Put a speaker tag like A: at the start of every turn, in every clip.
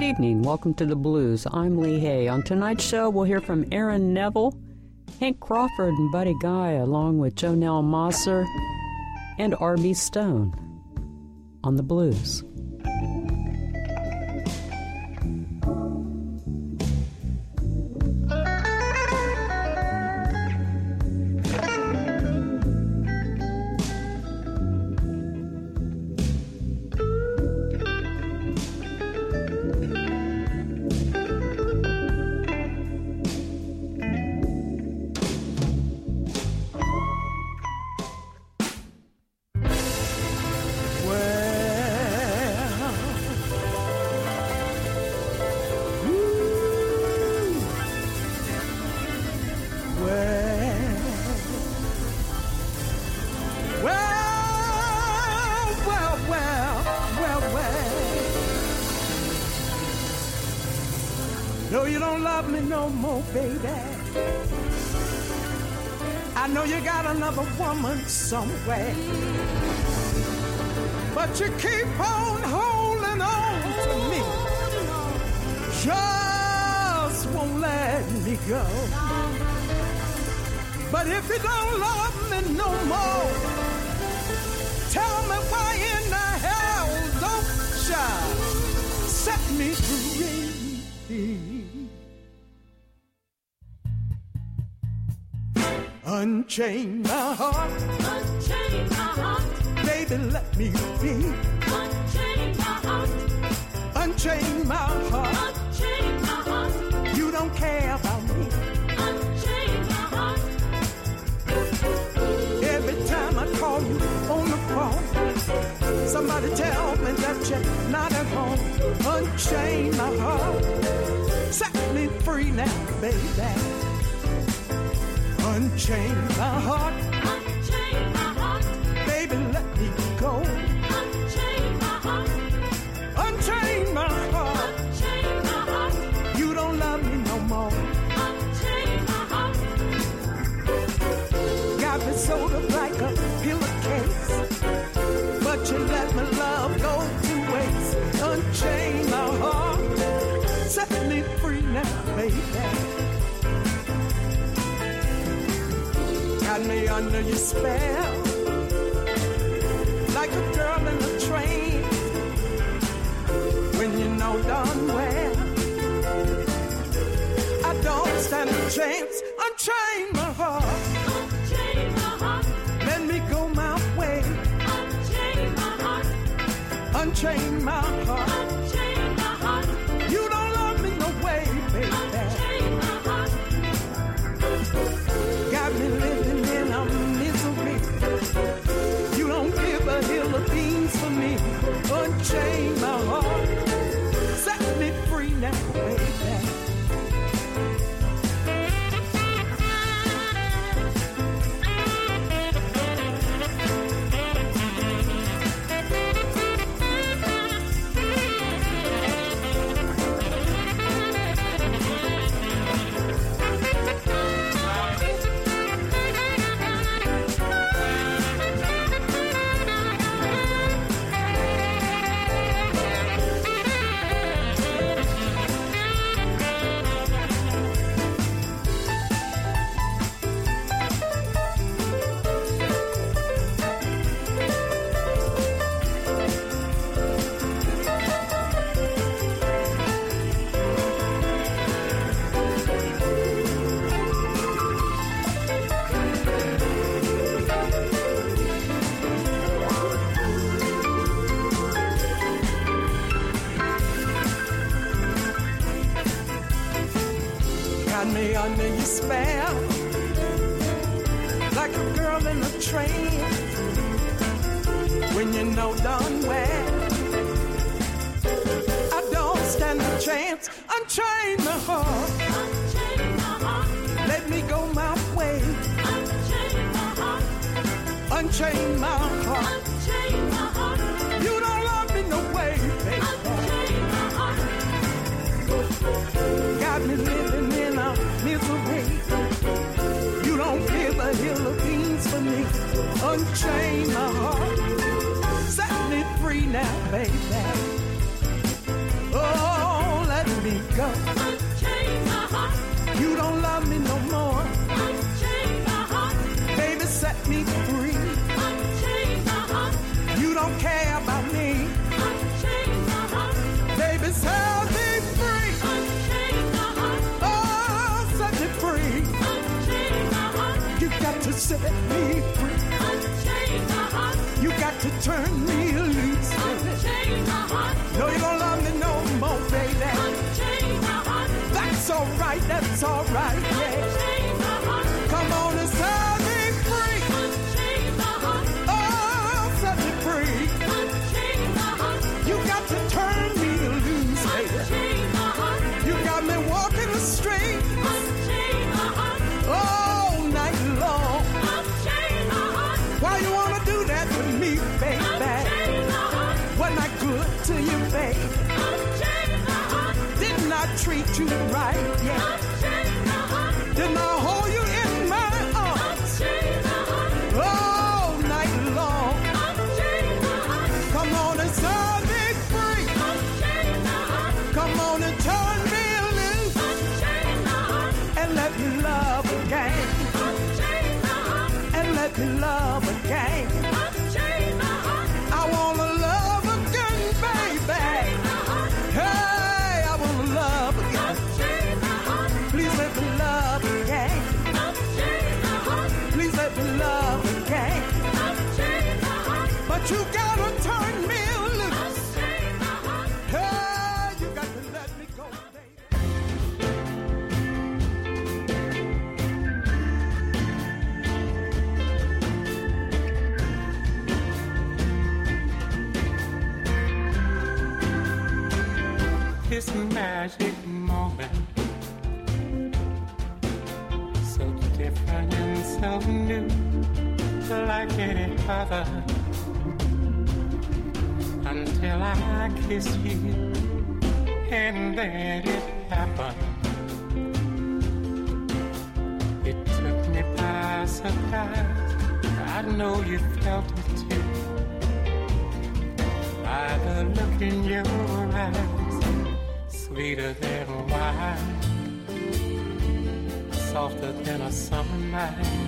A: Good evening. Welcome to The Blues. I'm Lee Hay. On tonight's show, we'll hear from Aaron Neville, Hank Crawford and Buddy Guy, along with Jonelle Mosser and R.B. Stone on The Blues.
B: No, you don't love me no more, baby. I know you got another woman somewhere, but you keep on holding on to me. Just won't let me go. But if you don't love me no more, tell me why in the hell don't you set me free? Unchain my heart,
C: unchain my heart,
B: baby, let me be.
C: Unchain my heart,
B: unchain my heart,
C: unchain my heart.
B: You don't care about me.
C: Unchain my heart.
B: Every time I call you on the phone, somebody tell me that you're not at home. Unchain my heart, set me free now, baby. Unchain my heart,
C: unchain my heart,
B: baby, let me go.
C: Unchain my heart,
B: unchain my heart,
C: unchain my heart.
B: You don't love me no more.
C: Unchain my heart.
B: Got me sewed up like a pillowcase, but you let my love go to waste. Unchain my heart, set me free now, baby. Got me under your spell, like a girl in a train. When you know darn well I don't stand a chance. Unchain my heart,
C: unchain my heart,
B: let me go my way.
C: Unchain my heart,
B: unchain my heart,
C: unchain my heart.
B: You don't love me no way, baby.
C: Unchain my heart.
B: Got me living in a misery. You don't give a hill of beans for me. Unchain my heart, set me free now, baby. Me under your spell, like a girl in a train. When you know darn well I don't stand a chance. Unchain my heart,
C: unchain my heart,
B: let me go my way.
C: Unchain my heart,
B: unchain my heart,
C: unchain my heart.
B: You don't love me no way, baby.
C: Unchain my heart.
B: Got me living in a misery. You don't give a hill of beans for me. Unchain my heart, set me free now, baby. Oh, let me go.
C: Unchain my heart.
B: You don't love me no more.
C: Unchain my heart.
B: Baby, set me free.
C: Unchain my heart.
B: You don't care about me.
C: Unchain my heart.
B: Baby, set me free.
C: Unchain my heart.
B: Oh, set me free.
C: Unchain my heart.
B: You got to set me free.
C: Unchain my heart.
B: You got to turn me loose.
C: Unchain my heart.
B: No, you don't love me no more, baby.
C: Unchain my heart.
B: That's alright, that's alright, yeah.
C: Unchain my heart.
B: Come on and set me free.
C: Unchain my heart.
B: Oh, set me free.
C: Unchain my heart.
B: You got to turn me loose, baby.
C: Unchain my heart.
B: You got me walking the street
C: Unchain my heart.
B: all night long.
C: Unchain my heart.
B: Why you wanna do that to me, baby?
C: Unchain my heart.
B: Wasn't I good to you, baby?
C: Unchain my heart.
B: Didn't I treat you right, yeah?
C: Unchain my heart.
B: Didn't I hold you in my arms
C: Unchain my heart.
B: all night long?
C: Unchain my heart.
B: Come on and set me free.
C: Unchain my heart.
B: Come on and turn me loose
C: Unchain my heart.
B: and let me love again.
C: Unchain my heart.
B: And let me love again.
C: Unchain my heart.
B: I wanna love again, baby. Hey, I wanna love again.
C: Unchain my heart.
B: Please let me love again.
C: Unchain my heart.
B: Please let me love again.
C: Unchain my heart.
B: But you gotta turn me loose.
C: Unchain my heart.
B: Hey, you got to let me go, baby.
D: This magic moment, so different and so new, like any other. Until I kiss you, and then it happened. It took me by surprise. I know you felt it too. By the look in your eyes, sweeter than wine, softer than a summer night.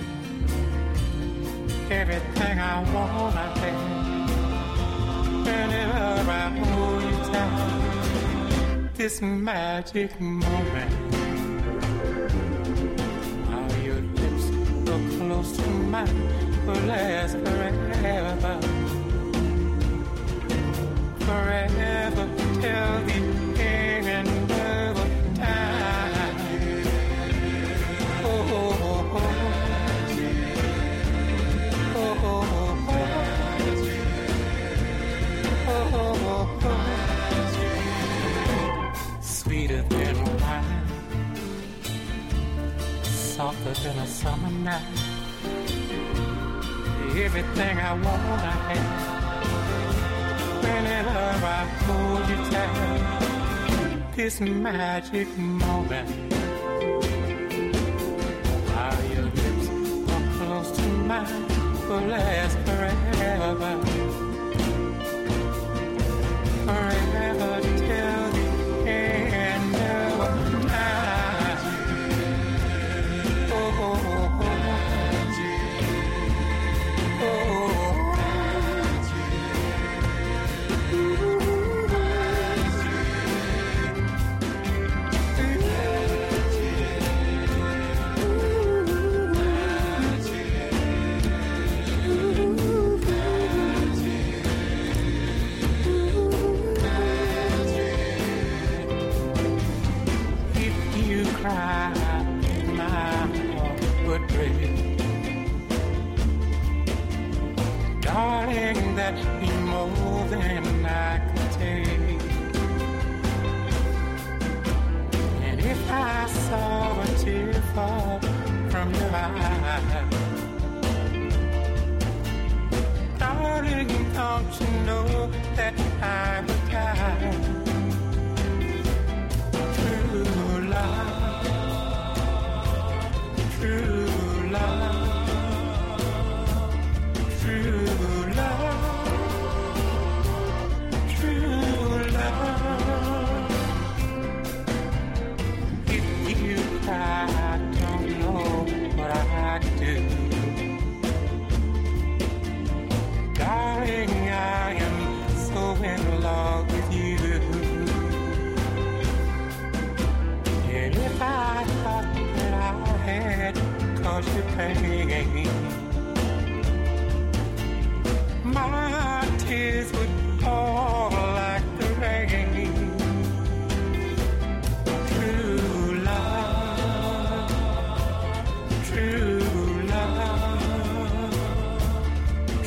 D: Everything I want, I have. Whenever I hold you tight, this magic moment, how your lips so close to mine, will last forever. Forever till the end of time. Oh, oh, oh, oh. Oh, oh, oh, oh. Oh, oh, oh. Sweeter than wine, softer than a summer night. Everything I want, I have. Whenever I hold you tight, this magic moment, how your lips are close to mine, will last forever. Forever till the end of time. Oh, oh, oh, oh. Oh. Darling, that'd be more than I could take. And if I saw a tear fall from your eye, darling, don't you know that I would die? True love, true love.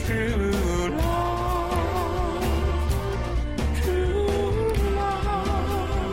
D: true love, true love.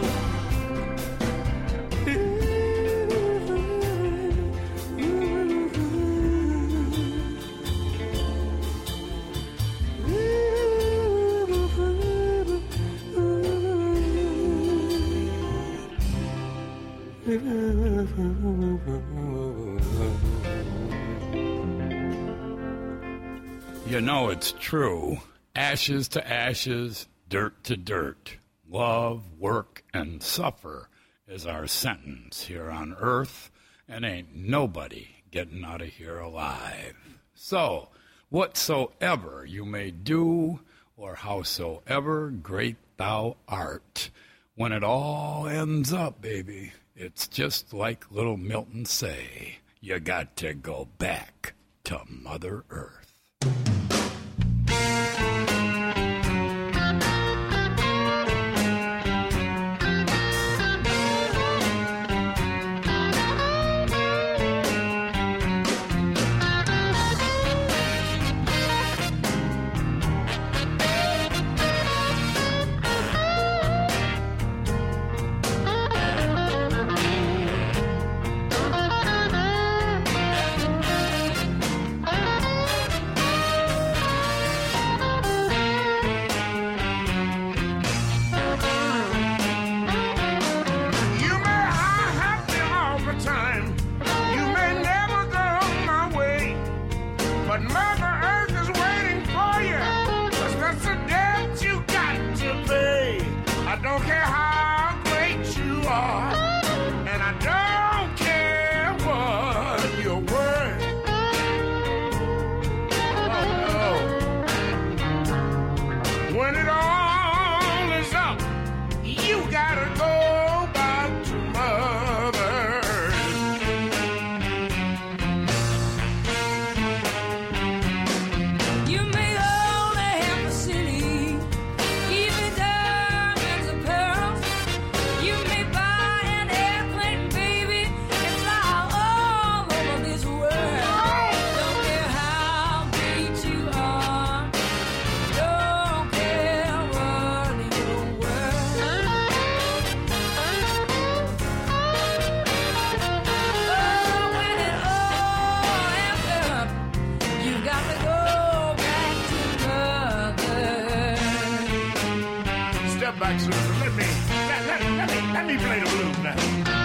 E: You know it's true. Ashes to ashes, dirt to dirt. Love, work, and suffer is our sentence here on earth, and ain't nobody getting out of here alive. So, whatsoever you may do, or howsoever great thou art, when it all ends up, baby, it's just like little Milton say, you got to go back to Mother Earth.
B: Let me play the blues now.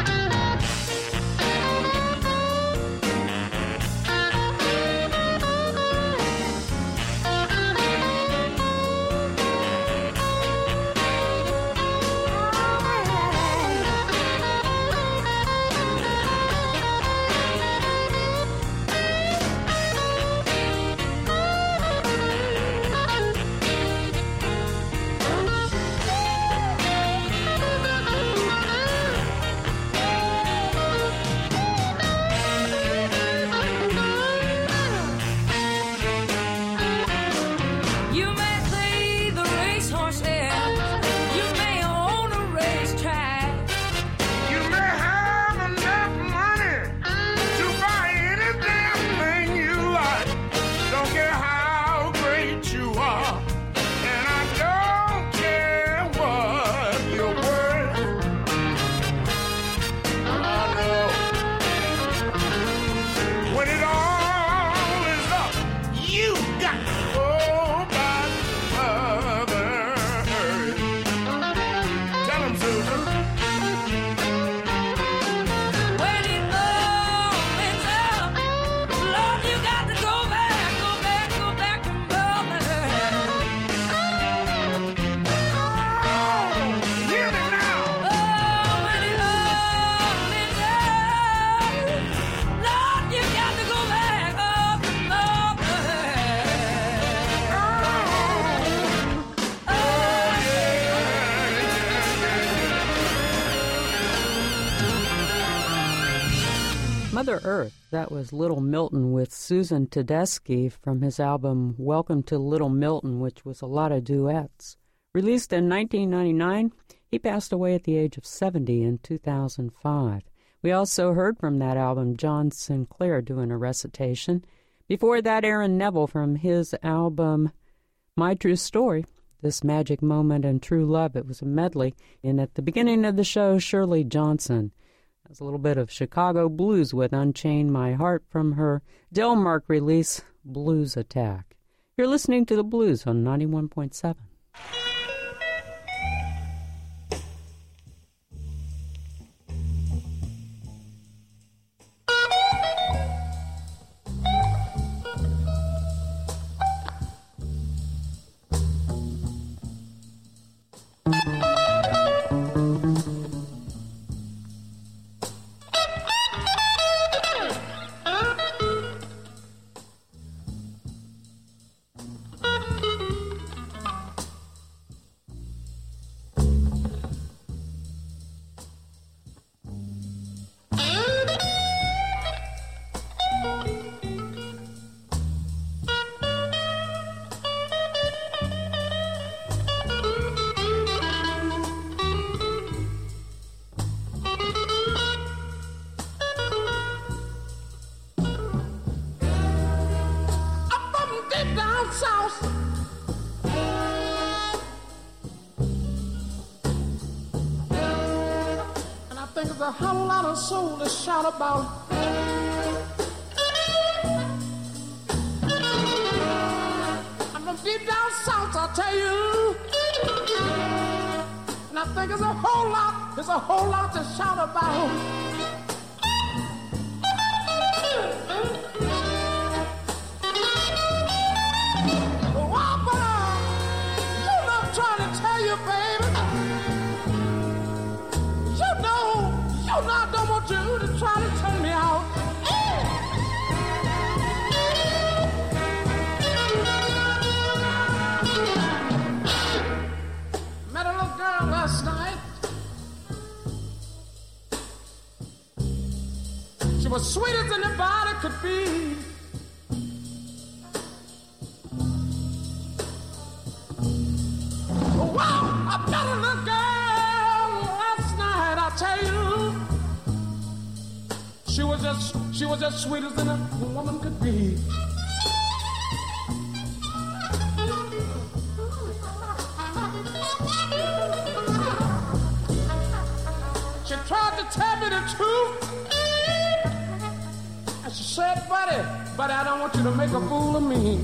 A: Mother Earth, that was Little Milton with Susan Tedeschi from his album Welcome to Little Milton, which was a lot of duets. Released in 1999, he passed away at the age of 70 in 2005. We also heard from that album John Sinclair doing a recitation. Before that, Aaron Neville from his album My True Story, This Magic Moment and True Love. It was a medley. And at the beginning of the show, Shirley Johnson. That's a little bit of Chicago blues with Unchain My Heart from her Delmark release, Blues Attack. You're listening to The Blues on 91.7.
B: A whole lot of soul to shout about. I'm from deep down south, I'll tell you. And I think there's a whole lot to shout about. Oh, but you know I'm trying to tell you, baby. I don't want you to try to turn me out. Met a little girl last night. She was sweet as anybody could be. Wow, I met a little girl last night, I tell you. She was just sweet as a woman could be. She tried to tell me the truth. And she said, buddy, I don't want you to make a fool of me.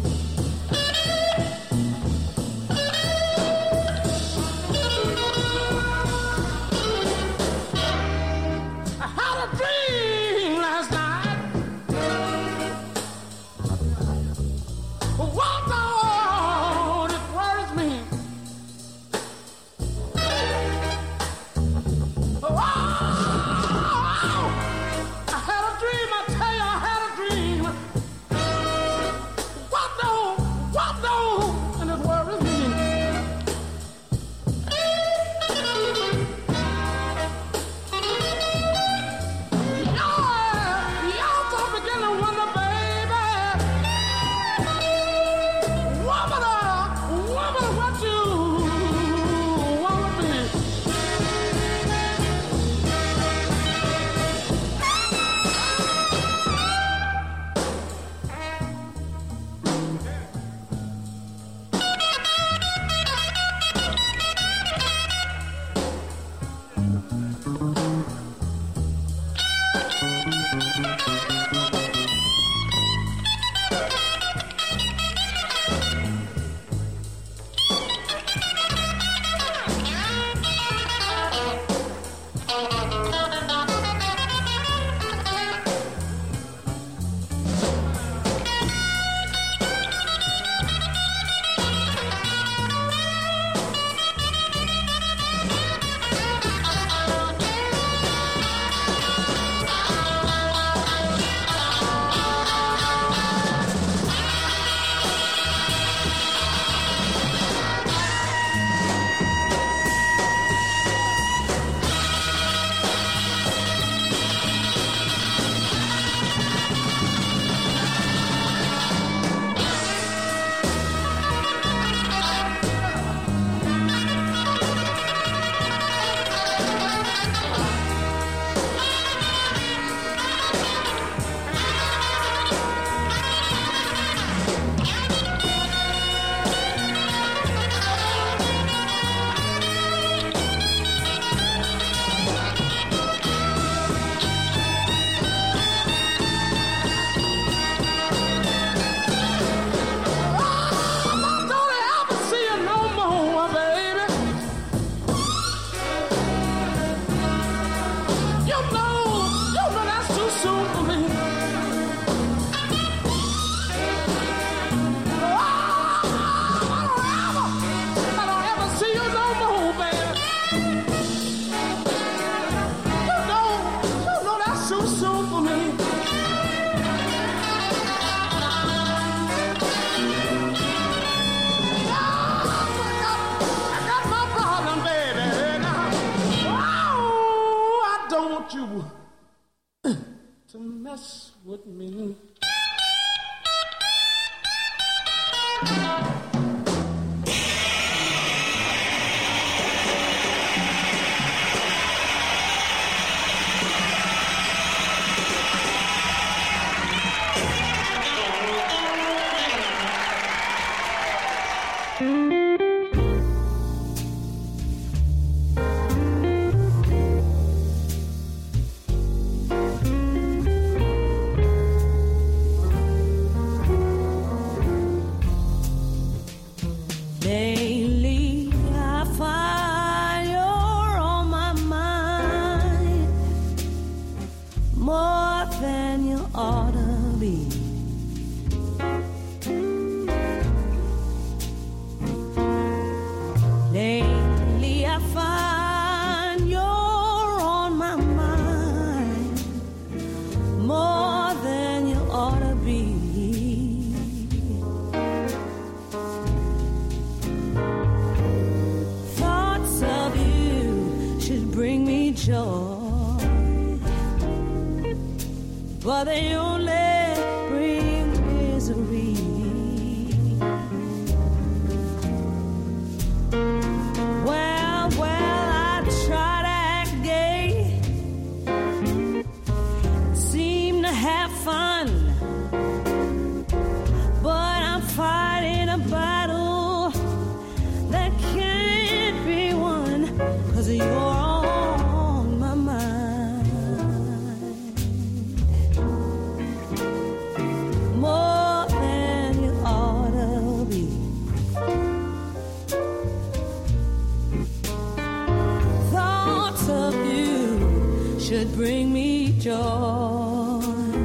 D: with me.
F: Lately, I find you're on my mind more than you ought to be. Lately, I find you're on my mind more than you ought to be. Thoughts of you should bring me joy, but they only bring misery. Well, I try to act gay, seem to have fun, but I'm fighting a battle that can't be won, 'cause you're on my mind more than you ought to be. Thoughts of you should bring me joy,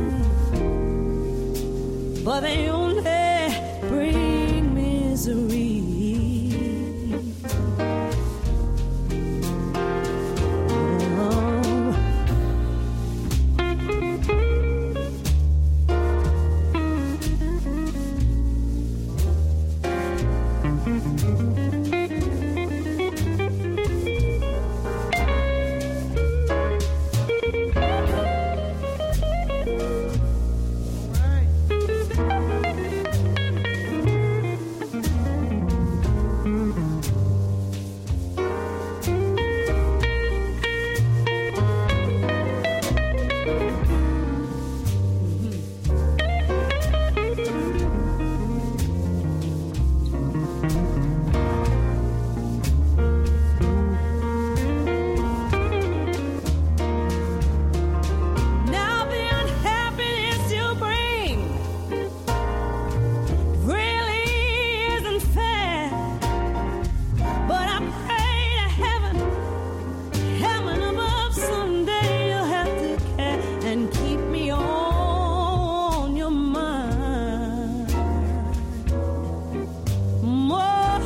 F: but they only bring misery. Oh. Now the unhappiness you bring really isn't fair, but I pray to heaven, heaven above, someday you'll have to care and keep me on your mind more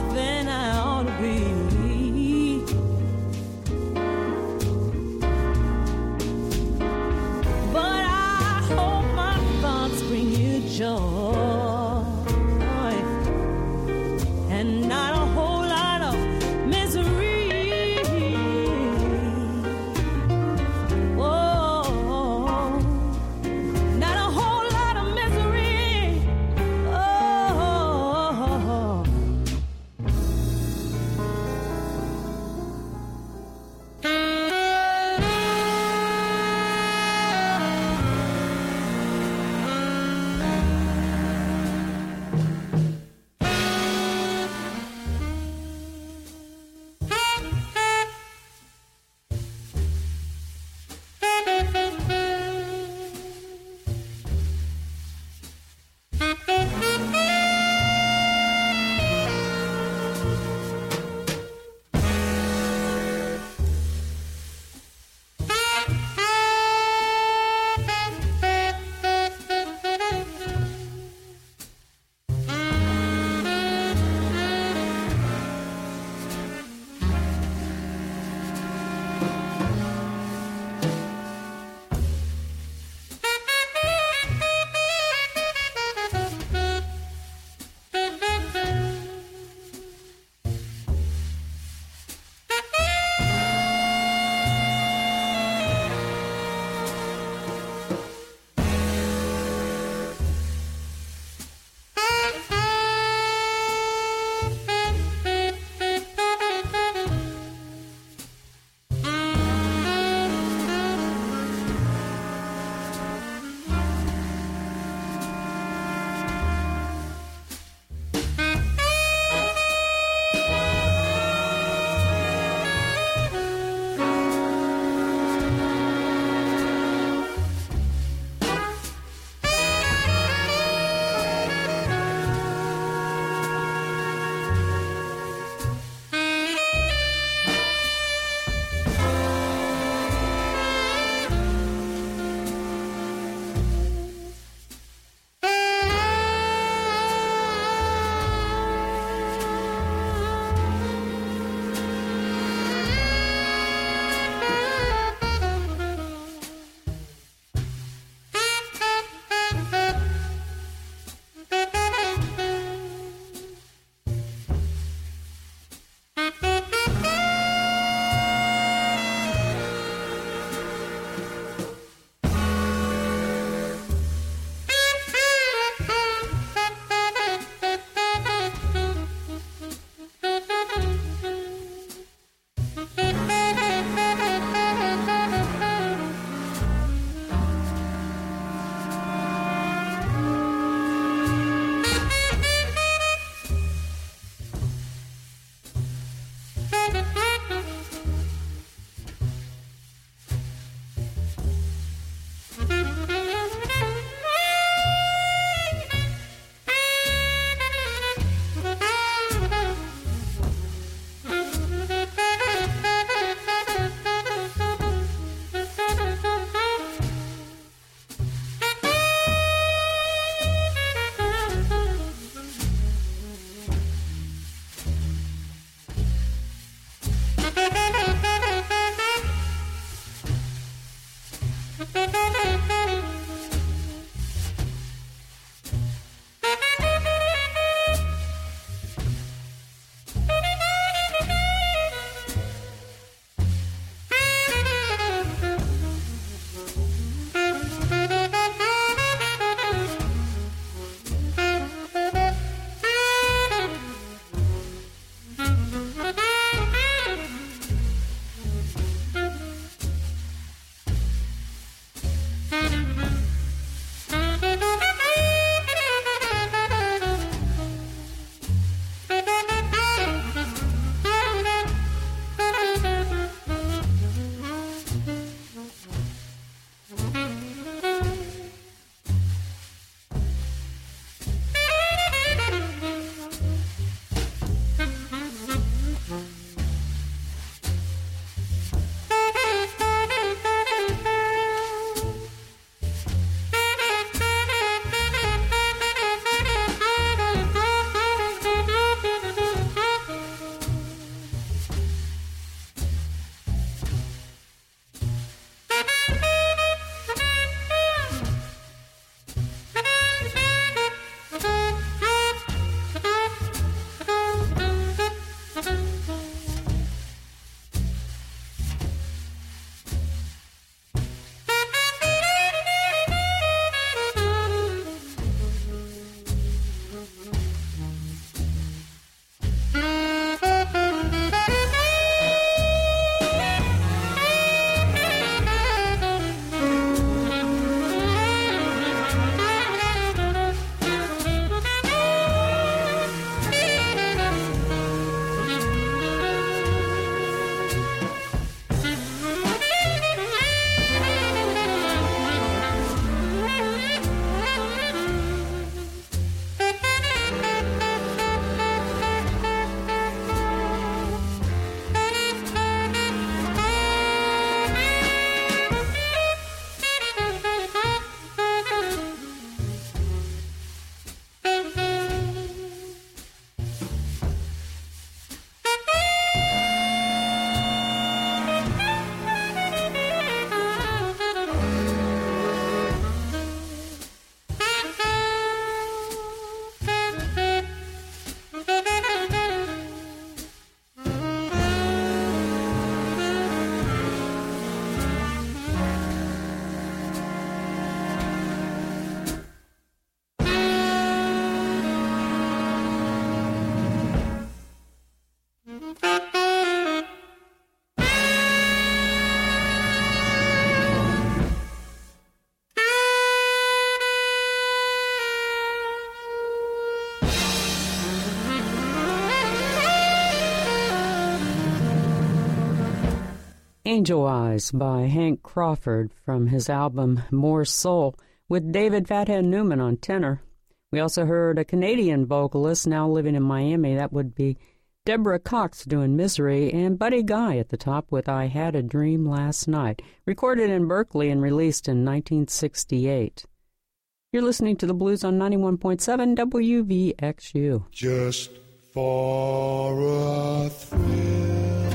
A: Angel Eyes by Hank Crawford from his album More Soul, with David Fathead Newman on tenor. We also heard a Canadian vocalist now living in Miami. That would be Deborah Cox doing Misery, and Buddy Guy at the top with I Had a Dream Last Night, recorded in Berkeley and released in 1968. You're listening to the Blues on 91.7 WVXU.
G: Just for a thrill,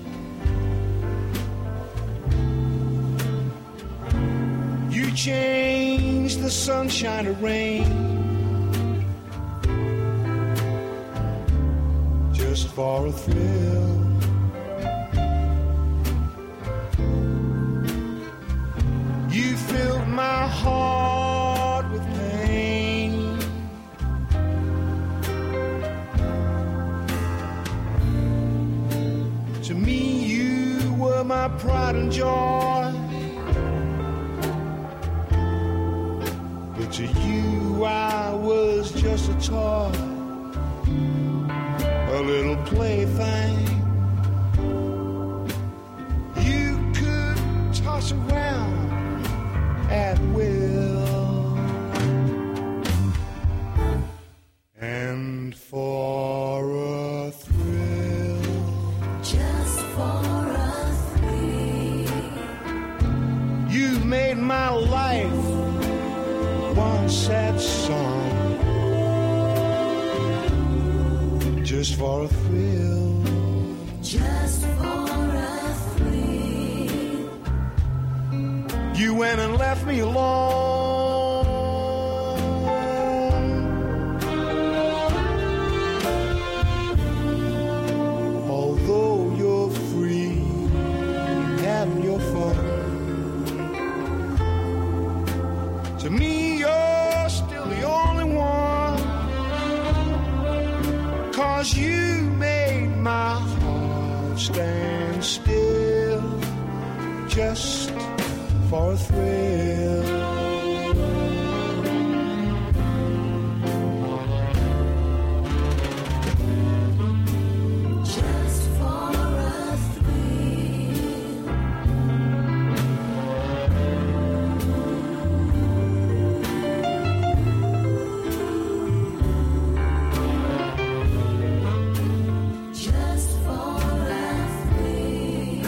G: you change the sunshine to rain. Just for a thrill, you filled my heart with pain. To me, you were my pride and joy, but to you I was just a toy, a little plaything you could toss around at will. And for a thrill,
C: Just for a thrill,
G: you made my life one sad song. Just for a thrill,
C: just for a thrill,
G: you went and left me alone. Although you're free, having your fun, to me you're still the only one. 'Cause you made my heart stand still, just for a thrill.
C: just for a thrill, just for a thrill.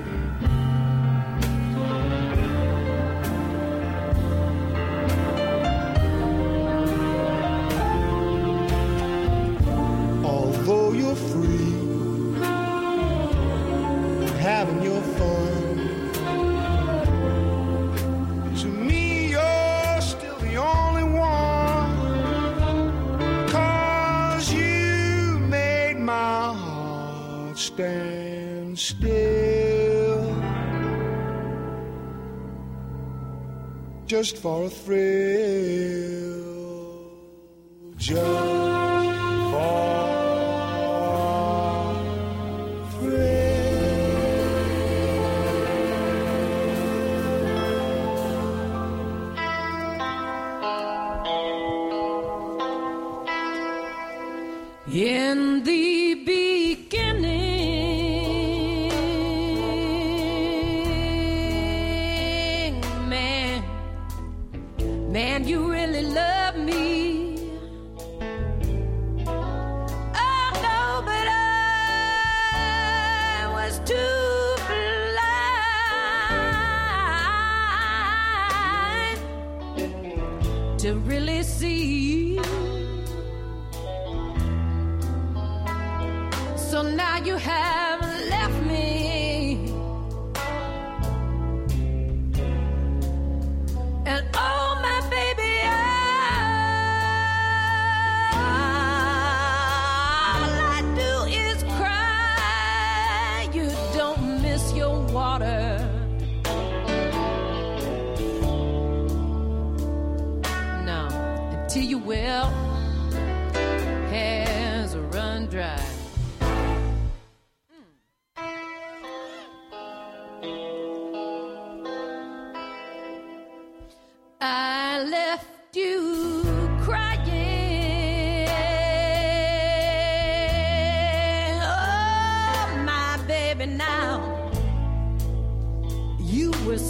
G: Although you're free, having your fun, to me you're still the only one. 'Cause you made my heart stand still, just for a thrill, just for thrill.
F: In the beginning, man, you really love me. Oh no, but I was too blind to really see. So now you have left me, and oh my baby, all I do is cry. You don't miss your water. No, until your well has run dry.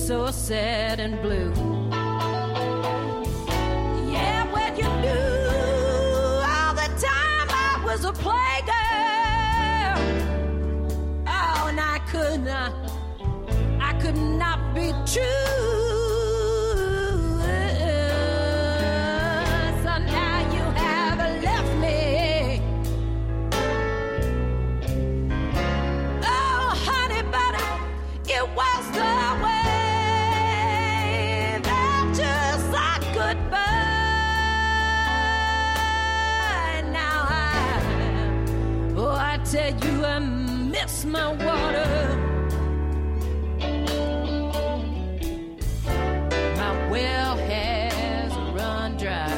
F: so sad and blue. Yeah, when you knew all the time I was a playgirl. Oh, and I could not be true. So now you have left me. Oh, honey, but it was the way that you said goodbye. Now I tell you I miss my water. My well has run dry.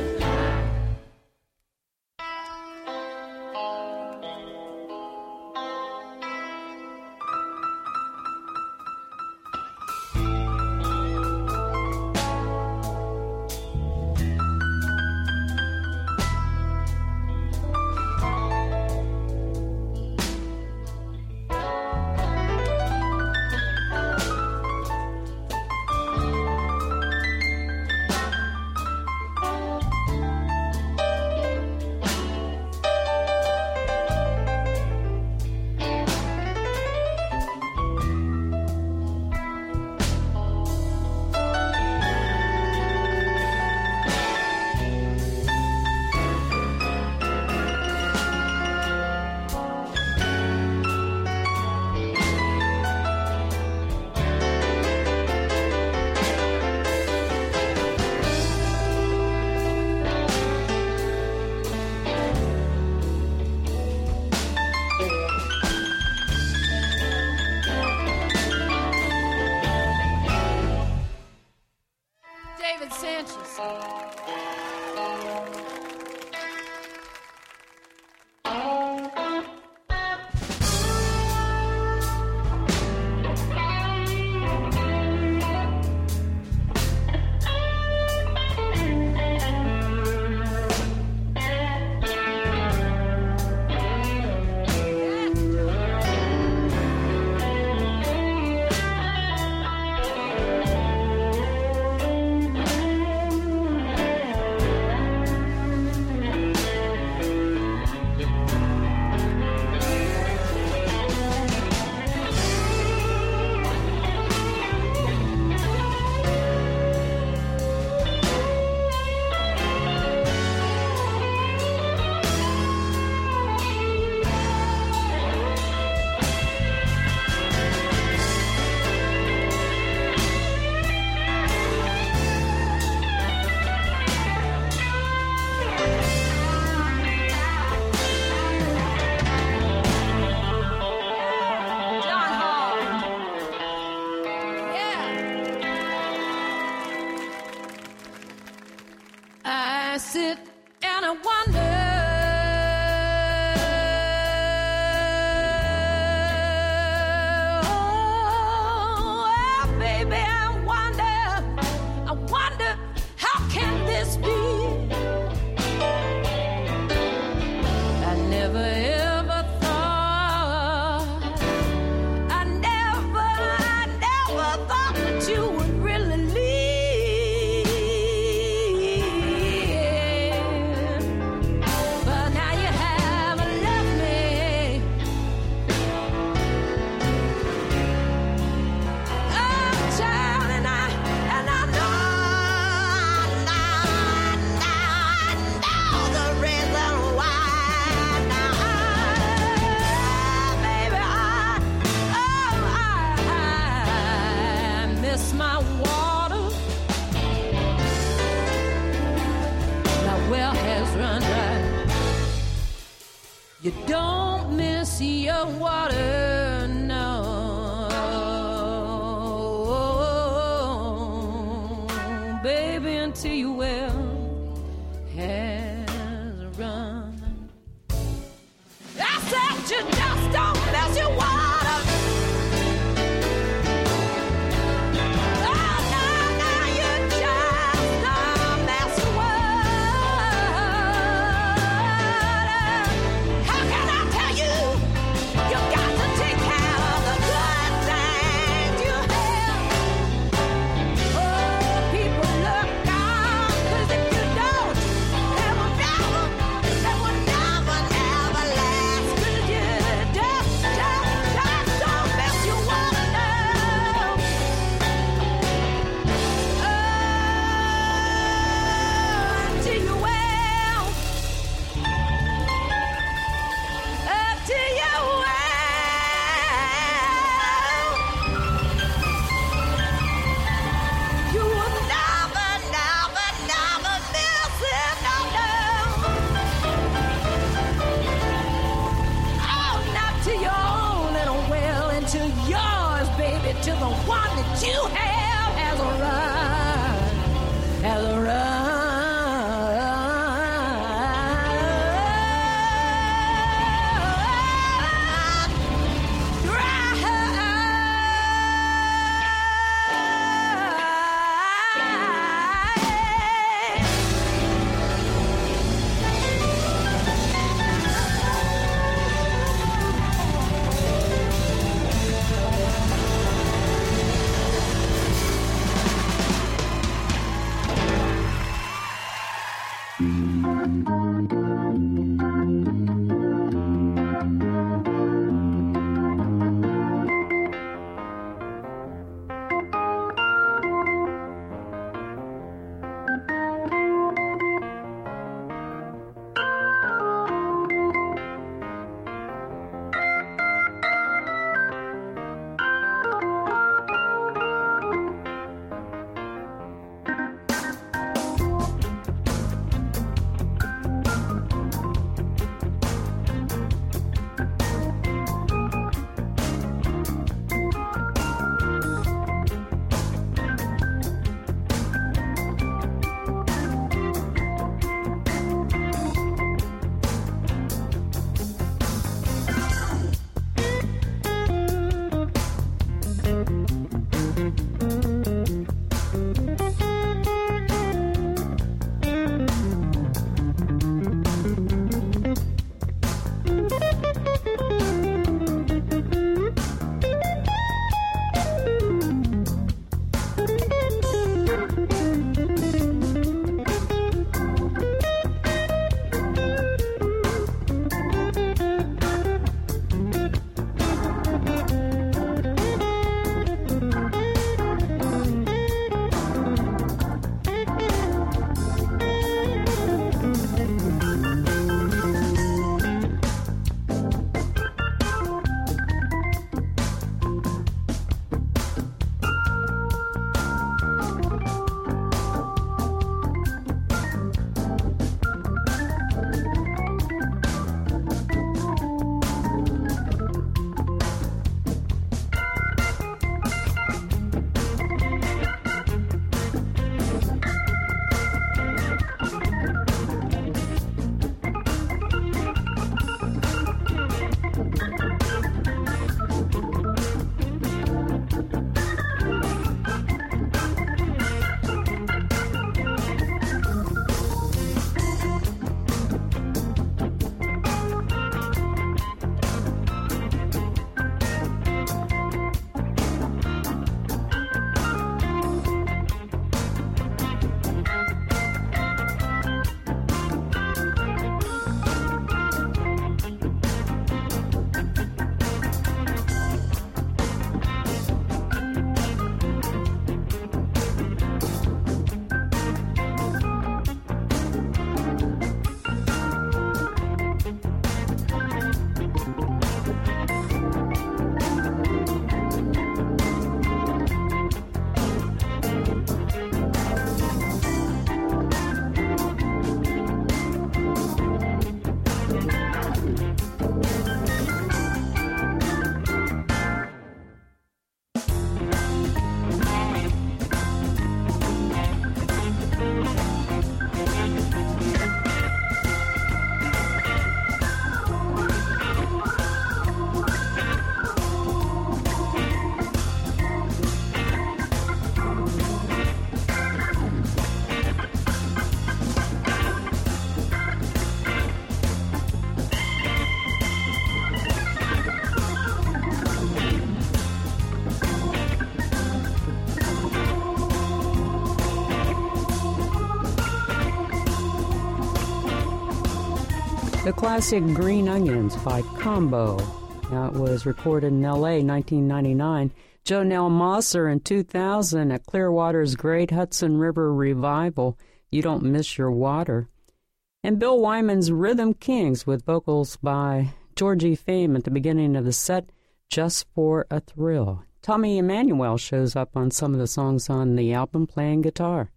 F: David Sanchez. John Hall. Yeah. I sit and I wonder. Oh, baby, I wonder, how can this be? I never ever thought, I never thought that you would really leave. But now you have left me. Oh, child, and I know the reason why. Now, baby, I miss my water. My well has run dry. You don't miss your water, no. Baby, until your well has run. I said you just don't miss your water. Oh, no, you just don't miss your water. How can I tell you? You got to take care of the good things you have. the one that you have has a right, has a right.
A: The classic Green Onions by Combo. Now, it was recorded in L.A. 1999. Jonelle Mosser in 2000 at Clearwater's Great Hudson River Revival, You Don't Miss Your Water. And Bill Wyman's Rhythm Kings with vocals by Georgie Fame at the beginning of the set, Just for a Thrill. Tommy Emmanuel shows up on some of the songs on the album playing guitar.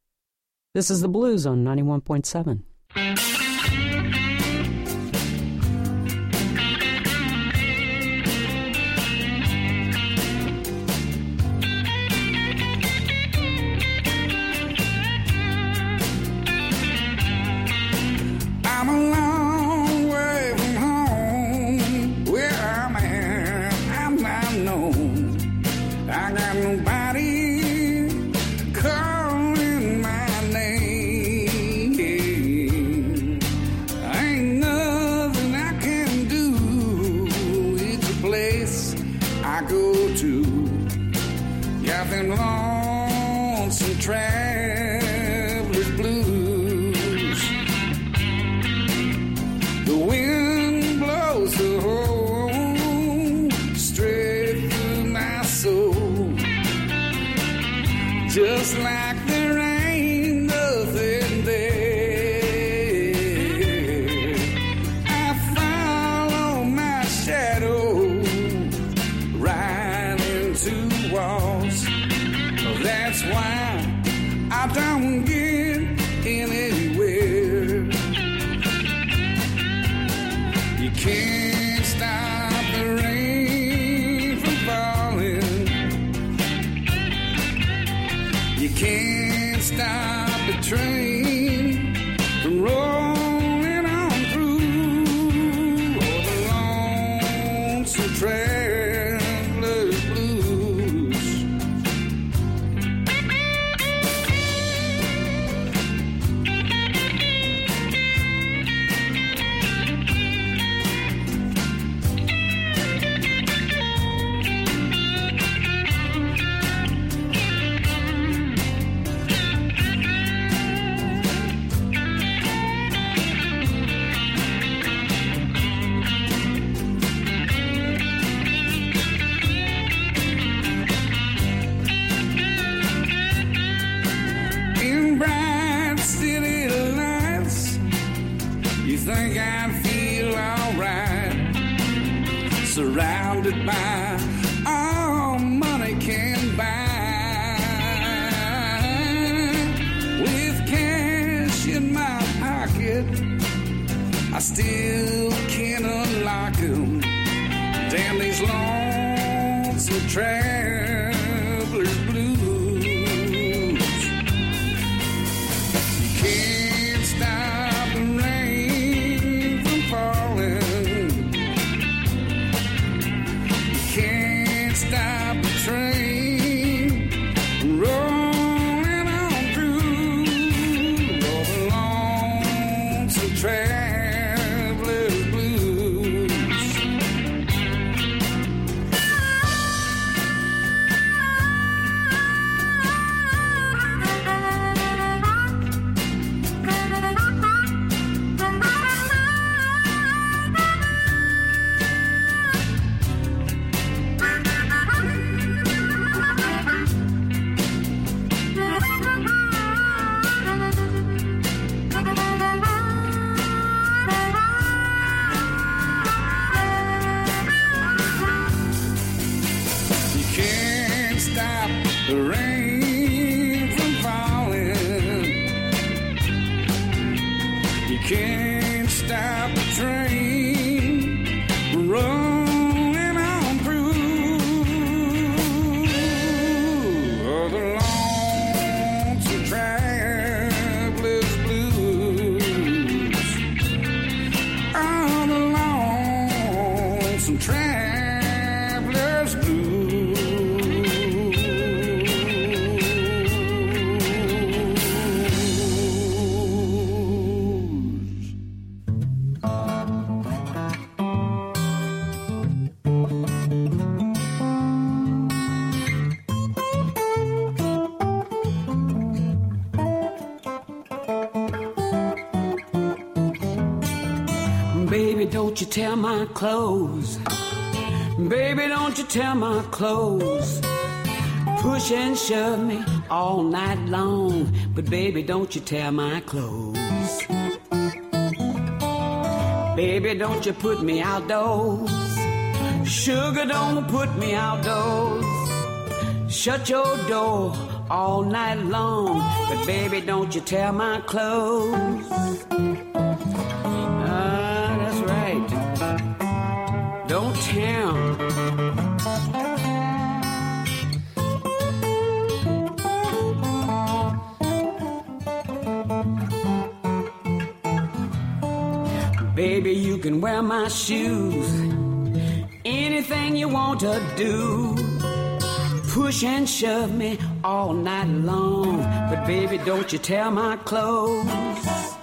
A: This is the Blues on 91.7.
H: Just like there ain't nothing there. I follow my shadow right into walls. That's why I don't get anywhere. You can't stop the rain from falling. You can't stop the train from rolling on through. Oh, the lonesome traveler's blues. In bright city lights, you think I'd feel alright, surrounded by all money can buy. With cash in my pocket, I still can't unlock 'em. Damn these lonesome travelers blues. You can't stop the rain from falling. You can't stop the train from rolling on through. Oh, the lonesome traveler's blues. You can't stop the rain from falling. You can't stop the train from rolling on through. Oh, the lonesome traveler's blues. Oh, the lonesome traveler's blues.
F: Baby, don't you tear my clothes. Baby, don't you tear my clothes. Push and shove me all night long. But baby, don't you tear my clothes. Baby, don't you put me outdoors. Sugar, don't put me outdoors. Shut your door all night long. But baby, don't you tear my clothes. That's right. Don't tear 'em. Baby, you can wear my shoes. Anything you want to do. Push and shove me all night long. But baby, don't you tear my clothes.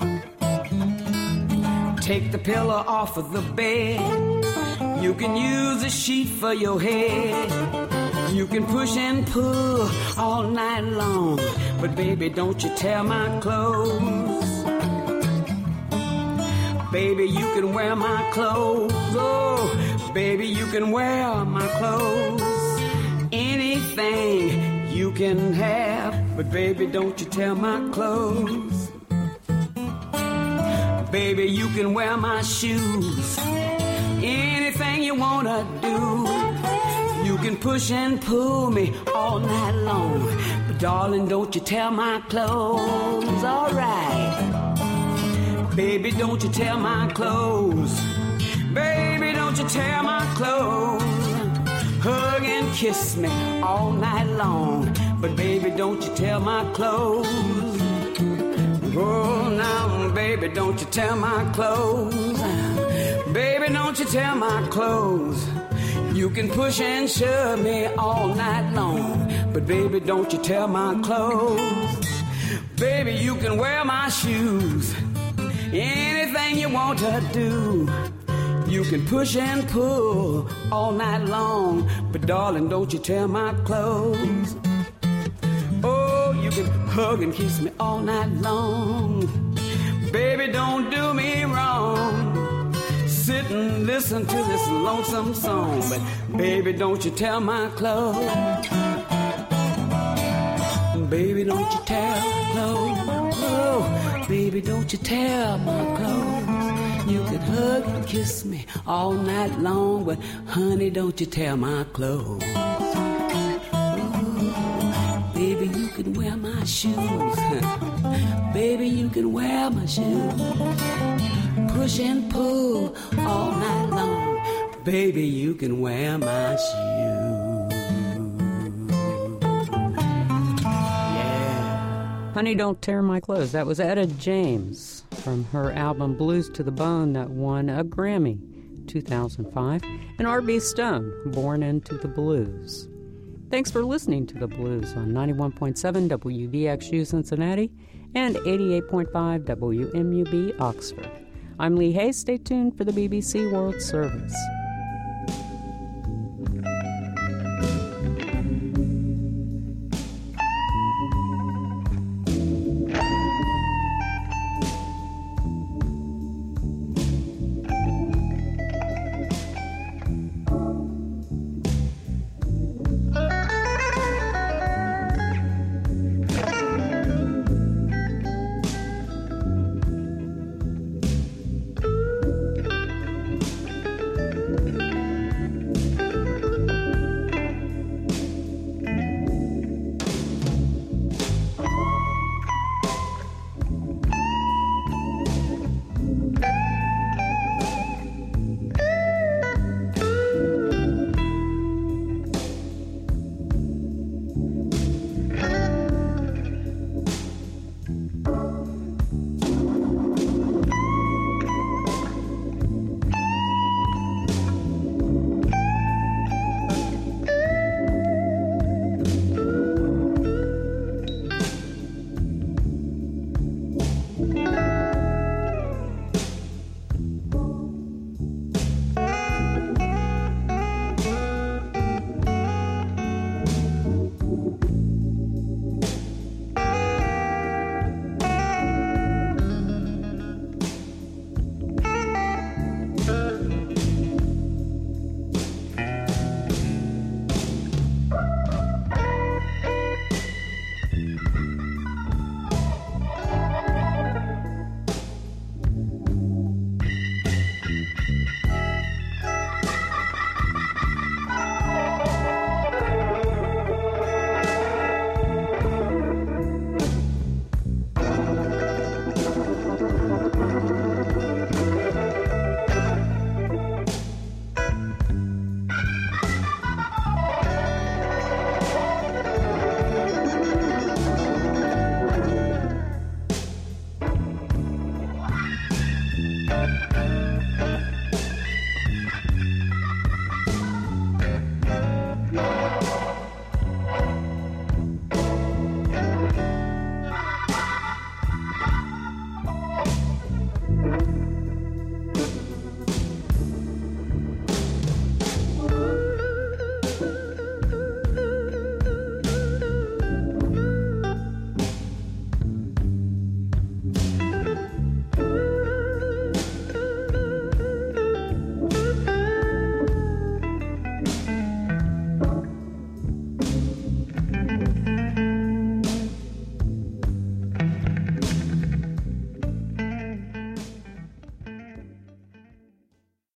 F: Take the pillow off of the bed. You can use a sheet for your head. You can push and pull all night long. But baby, don't you tear my clothes. Baby, you can wear my clothes. Oh, baby, you can wear my clothes. Anything you can have.
I: but baby, don't you tear my clothes. Baby, you can wear my shoes. Anything you wanna do. You can push and pull me all night long. But darling, don't you tear my clothes. Alright. Baby, don't you tear my clothes. Baby, don't you tear my clothes. Hug and kiss me all night long. But baby, don't you tear my clothes. Oh, now, baby, don't you tear my clothes. Baby, don't you tear my clothes. You can push and shove me all night long. But baby, don't you tear my clothes. Baby, you can wear my shoes. Anything you want to do. You can push and pull all night long. But darling, don't you tear my clothes. Oh, you can hug and kiss me all night long. Baby, don't do me wrong. Sit and listen to this lonesome song. But baby, don't you tear my clothes. Baby, don't you tear my clothes. Oh, baby, don't you tear my clothes. You can hug and kiss me all night long. But honey, don't you tear my clothes. Baby, you can wear my shoes. Baby, you can wear my shoes. Push and pull all night long. Baby, you can wear my shoes. Yeah.
A: Honey, Don't Tear My Clothes. That was Etta James from her album Blues to the Bone that won a Grammy 2005. And R.B. Stone, Born Into the Blues. Thanks for listening to The Blues on 91.7 WVXU Cincinnati and 88.5 WMUB Oxford. I'm Lee Hay. Stay tuned for the BBC World Service.